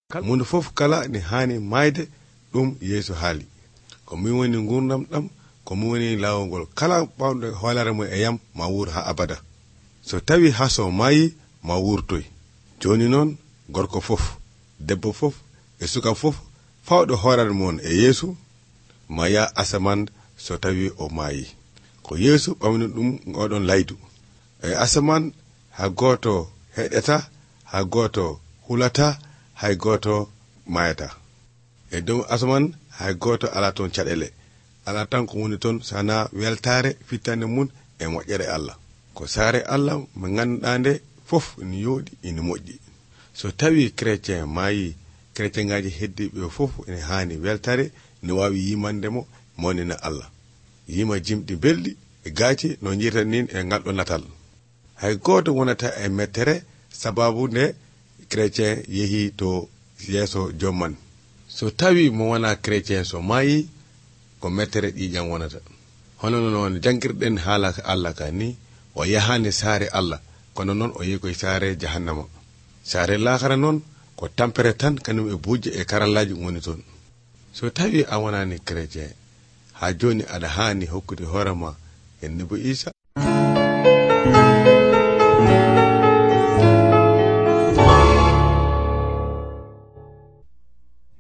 mundu fof kala ni hani mayde ɗum yeeso haali ko min woni gurdam ɗam ko min woni laawol ngol kala ɓawɗo hoolare mum e yam ma wuur ha abada so tawi haso maayi ma wuurtoy joni noon gorko fof debbo fof e suka fof fawɗo hoorare mum e yeesu ma ya asaman so tawi o maayi ko yeesu ɓamni ɗum oɗon laydu e asaman ha goto heɗeta ha goto hulata hay goto mayata e dow asaman hay goto ala toon caɗele ala tan ko woni toon sana weltare fittande mun e moƴƴere Allah ko saare Allah mo ganduɗa nde fof ina yooɗi ina moƴƴi so tawi chrétien maayi chrétien ngaji heddiɓe fof ene hani weltare ne wawi yimandemo monina Allah yima jimɗi belɗi e gaaci no jiitan nin e ngalɗo natal hay goto wonata e mettere sababu nde chrétien yehi to yeeso jomman so tawi mo wona chrétien so maayi ko mettere ƴiƴam wonata hono noon jangirɗen haala Allah ka ni o yahani saare Allah kono noon o yehi koye saare jahannama saare lahara noon ko tampere tan kañum e bujje e karallaji woni toon so tawi a wonani chrétien ha joni aɗa hani hokkude hoorema e Nebu Isa